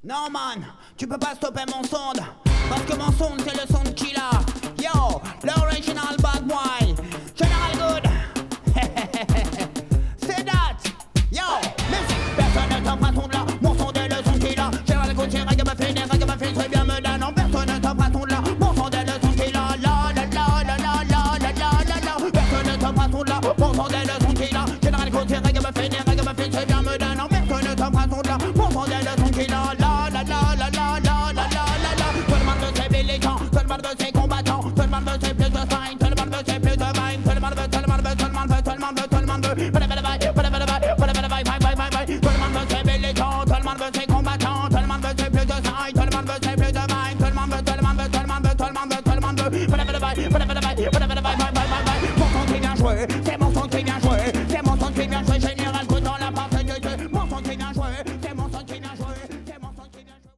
Non man, tu peux pas stopper mon son. Parce que mon son c'est le son de Killa. Yo, l'original bad boy. General good. C'est that. Yo, musique, personne ne t'en prend ton de là. Mon son est le son de Killa. General good, c'est ragamuffin, très bien me donne. Non, personne ne t'en prend ton de là. Mon son est le son de Killa. La la la la la la la la la la. Personne ne t'en prend ton de là. Mon son est le son de Killa. General good, c'est ragamuffin, très bien me donne. Non, personne ne t'en prend ton de là. Mon son est le son de Killa. Bye.